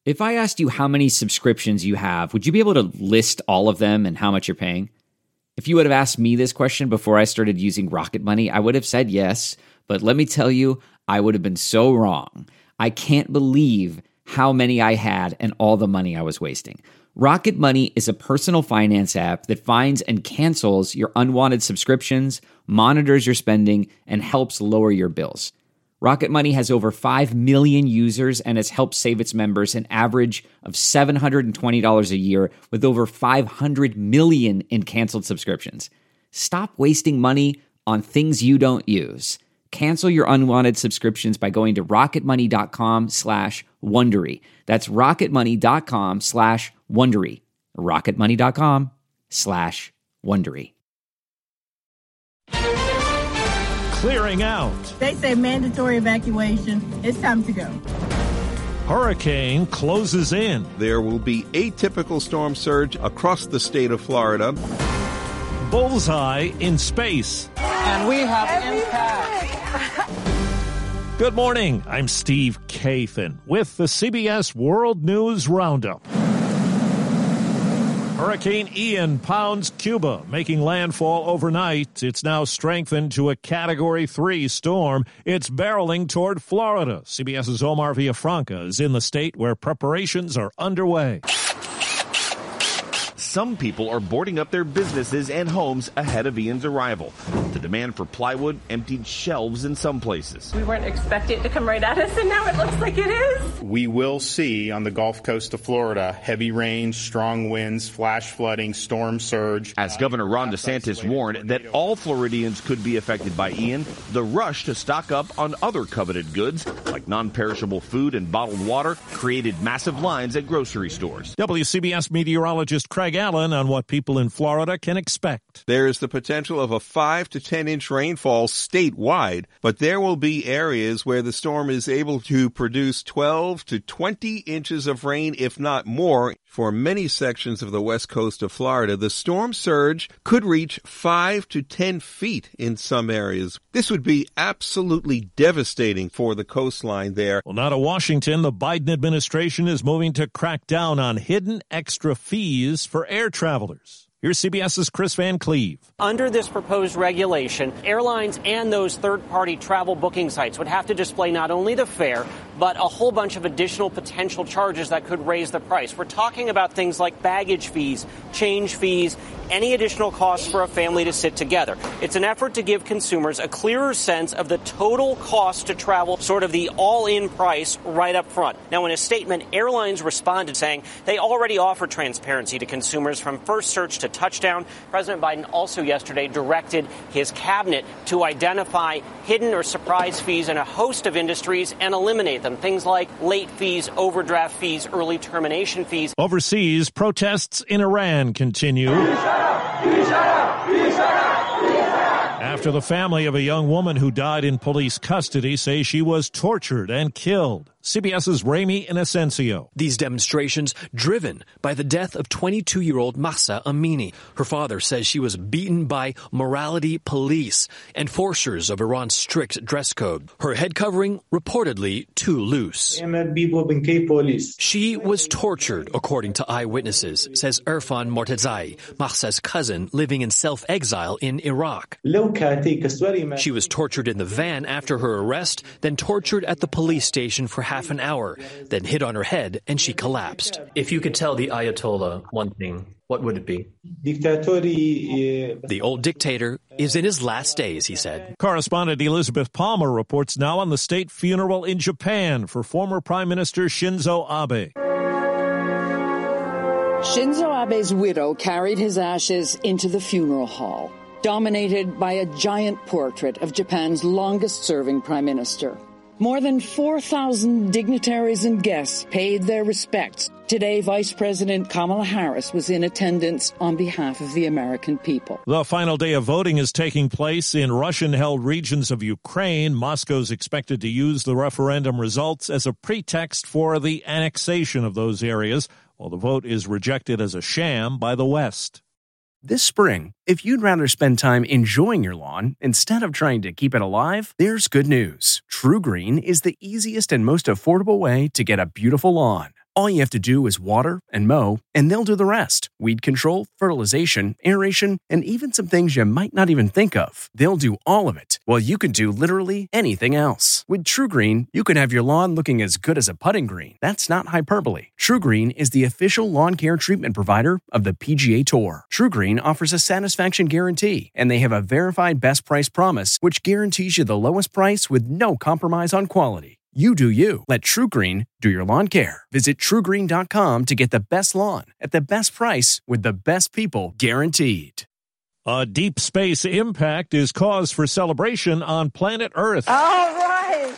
If I asked you how many subscriptions you have, would you be able to list all of them and how much you're paying? If you would have asked me this question before I started using Rocket Money, I would have said yes, but let me tell you, I would have been so wrong. I can't believe how many I had and all the money I was wasting. Rocket Money is a personal finance app that finds and cancels your unwanted subscriptions, monitors your spending, and helps lower your bills. Rocket Money has over 5 million users and has helped save its members an average of $720 a year with over 500 million in canceled subscriptions. Stop wasting money on things you don't use. Cancel your unwanted subscriptions by going to rocketmoney.com/Wondery. That's rocketmoney.com/Wondery. rocketmoney.com/Wondery. Clearing out. They say mandatory evacuation. It's time to go. Hurricane closes in. There will be atypical storm surge across the state of Florida. Bullseye in space. And we have impact. Good morning. I'm Steve Kathan with the CBS World News Roundup. Hurricane Ian pounds Cuba, making landfall overnight. It's now strengthened to a Category 3 storm. It's barreling toward Florida. CBS's Omar Villafranca is in the state where preparations are underway. Some people are boarding up their businesses and homes ahead of Ian's arrival. The demand for plywood emptied shelves in some places. We weren't expecting it to come right at us, and now it looks like it is. We will see on the Gulf Coast of Florida heavy rain, strong winds, flash flooding, storm surge. As Governor Ron DeSantis warned that all Floridians could be affected by Ian, the rush to stock up on other coveted goods, like non-perishable food and bottled water, created massive lines at grocery stores. WCBS meteorologist Craig Allen on what people in Florida can expect. There is the potential of a 5 to 10 inch rainfall statewide, but there will be areas where the storm is able to produce 12 to 20 inches of rain, if not more. For many sections of the west coast of Florida, the storm surge could reach 5 to 10 feet in some areas. This would be absolutely devastating for the coastline there. Well, now to Washington, the Biden administration is moving to crack down on hidden extra fees for air travelers. Here's CBS's Chris Van Cleve. Under this proposed regulation, airlines and those third-party travel booking sites would have to display not only the fare, but a whole bunch of additional potential charges that could raise the price. We're talking about things like baggage fees, change fees, any additional costs for a family to sit together. It's an effort to give consumers a clearer sense of the total cost to travel, sort of the all-in price right up front. Now, in a statement, airlines responded saying they already offer transparency to consumers from first search to touchdown. President Biden also yesterday directed his cabinet to identify hidden or surprise fees in a host of industries and eliminate them. Things like late fees, overdraft fees, early termination fees. Overseas, protests in Iran continue. After the family of a young woman who died in police custody say she was tortured and killed. CBS's Ramy Inocencio. These demonstrations driven by the death of 22-year-old Mahsa Amini. Her father says she was beaten by morality police, enforcers of Iran's strict dress code. Her head covering reportedly too loose. She was tortured, according to eyewitnesses, says Irfan Mortezai, Mahsa's cousin living in self-exile in Iraq. She was tortured in the van after her arrest, then tortured at the police station for half an hour, then hit on her head and she collapsed. If you could tell the Ayatollah one thing, what would it be? The old dictator is in his last days, he said. Correspondent Elizabeth Palmer reports now on the state funeral in Japan for former Prime Minister Shinzo Abe. Shinzo Abe's widow carried his ashes into the funeral hall, dominated by a giant portrait of Japan's longest-serving prime minister. More than 4,000 dignitaries and guests paid their respects. Today, Vice President Kamala Harris was in attendance on behalf of the American people. The final day of voting is taking place in Russian-held regions of Ukraine. Moscow's expected to use the referendum results as a pretext for the annexation of those areas, while the vote is rejected as a sham by the West. This spring, if you'd rather spend time enjoying your lawn instead of trying to keep it alive, there's good news. True Green is the easiest and most affordable way to get a beautiful lawn. All you have to do is water and mow, and they'll do the rest. Weed control, fertilization, aeration, and even some things you might not even think of. They'll do all of it, while you can do literally anything else. With TruGreen, you can have your lawn looking as good as a putting green. That's not hyperbole. TruGreen is the official lawn care treatment provider of the PGA Tour. TruGreen offers a satisfaction guarantee, and they have a verified best price promise, which guarantees you the lowest price with no compromise on quality. You do you. Let TruGreen do your lawn care. Visit TruGreen.com to get the best lawn at the best price with the best people guaranteed. A deep space impact is cause for celebration on planet Earth. All right.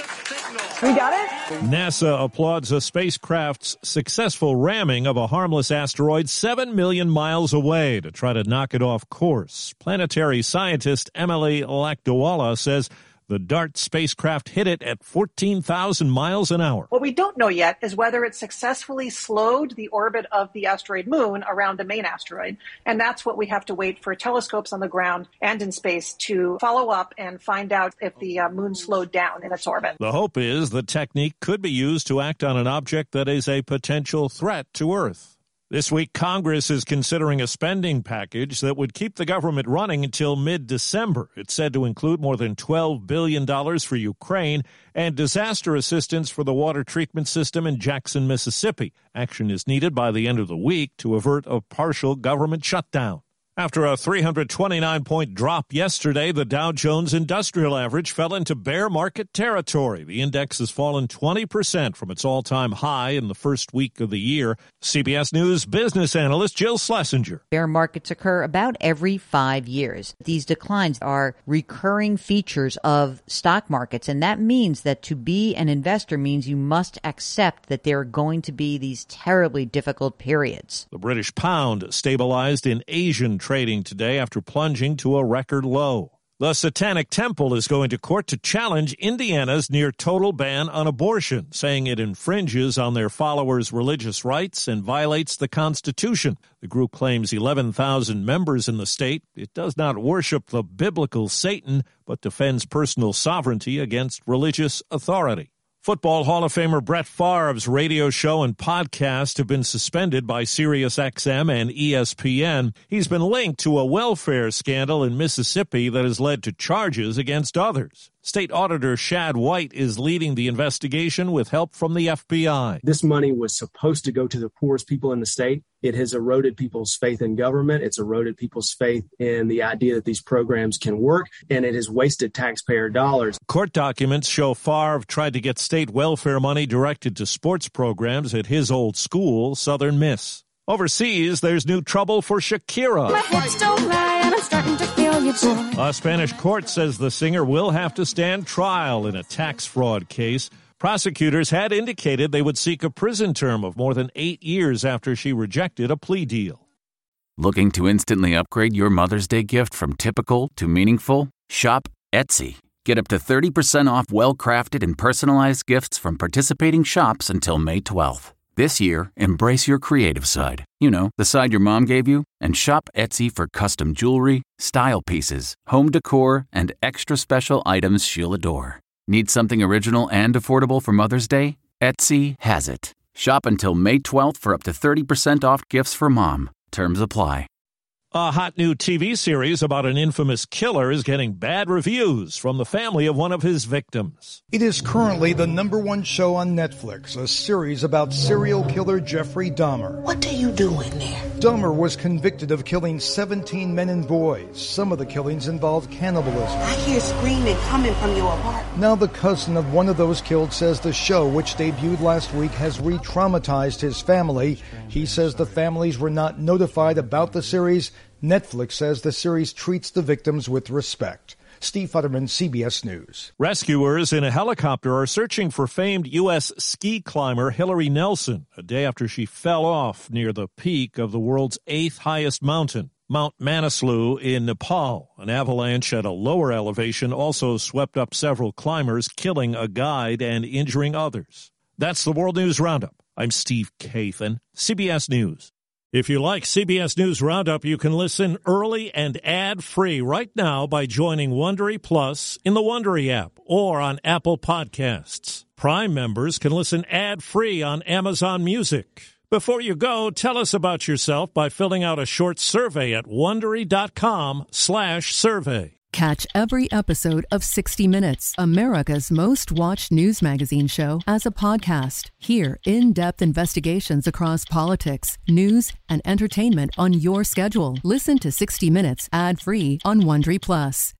We got it? NASA applauds a spacecraft's successful ramming of a harmless asteroid 7 million miles away to try to knock it off course. Planetary scientist Emily Lakdawala says the DART spacecraft hit it at 14,000 miles an hour. What we don't know yet is whether it successfully slowed the orbit of the asteroid Moon around the main asteroid. And that's what we have to wait for telescopes on the ground and in space to follow up and find out if the Moon slowed down in its orbit. The hope is the technique could be used to act on an object that is a potential threat to Earth. This week, Congress is considering a spending package that would keep the government running until mid-December. It's said to include more than $12 billion for Ukraine and disaster assistance for the water treatment system in Jackson, Mississippi. Action is needed by the end of the week to avert a partial government shutdown. After a 329-point drop yesterday, the Dow Jones Industrial Average fell into bear market territory. The index has fallen 20% from its all-time high in the first week of the year. CBS News business analyst Jill Schlesinger. Bear markets occur about every 5 years. These declines are recurring features of stock markets, and that means that to be an investor means you must accept that there are going to be these terribly difficult periods. The British pound stabilized in Asian trading today after plunging to a record low. The Satanic Temple is going to court to challenge Indiana's near-total ban on abortion, saying it infringes on their followers' religious rights and violates the Constitution. The group claims 11,000 members in the state. It does not worship the biblical Satan, but defends personal sovereignty against religious authority. Football Hall of Famer Brett Favre's radio show and podcast have been suspended by SiriusXM and ESPN. He's been linked to a welfare scandal in Mississippi that has led to charges against others. State Auditor Shad White is leading the investigation with help from the FBI. This money was supposed to go to the poorest people in the state. It has eroded people's faith in government. It's eroded people's faith in the idea that these programs can work, and it has wasted taxpayer dollars. Court documents show Favre tried to get state welfare money directed to sports programs at his old school, Southern Miss. Overseas, there's new trouble for Shakira. My hips don't lie, and I'm starting to feel you, boy. A Spanish court says the singer will have to stand trial in a tax fraud case. Prosecutors had indicated they would seek a prison term of more than 8 years after she rejected a plea deal. Looking to instantly upgrade your Mother's Day gift from typical to meaningful? Shop Etsy. Get up to 30% off well-crafted and personalized gifts from participating shops until May 12th. This year, embrace your creative side. You know, the side your mom gave you. And shop Etsy for custom jewelry, style pieces, home decor, and extra special items she'll adore. Need something original and affordable for Mother's Day? Etsy has it. Shop until May 12th for up to 30% off gifts for mom. Terms apply. A hot new TV series about an infamous killer is getting bad reviews from the family of one of his victims. It is currently the #1 show on Netflix, a series about serial killer Jeffrey Dahmer. What do you do in there? Dahmer was convicted of killing 17 men and boys. Some of the killings involved cannibalism. I hear screaming coming from your apartment. Now the cousin of one of those killed says the show, which debuted last week, has re-traumatized his family. He says the families were not notified about the series. Netflix says the series treats the victims with respect. Steve Futterman, CBS News. Rescuers in a helicopter are searching for famed U.S. ski climber Hillary Nelson a day after she fell off near the peak of the world's 8th highest mountain, Mount Manaslu in Nepal. An avalanche at a lower elevation also swept up several climbers, killing a guide and injuring others. That's the World News Roundup. I'm Steve Kathan, CBS News. If you like CBS News Roundup, you can listen early and ad-free right now by joining Wondery Plus in the Wondery app or on Apple Podcasts. Prime members can listen ad-free on Amazon Music. Before you go, tell us about yourself by filling out a short survey at Wondery.com/survey. Catch every episode of 60 Minutes, America's most watched news magazine show, as a podcast. Hear in-depth investigations across politics, news, and entertainment on your schedule. Listen to 60 Minutes ad-free on Wondery Plus.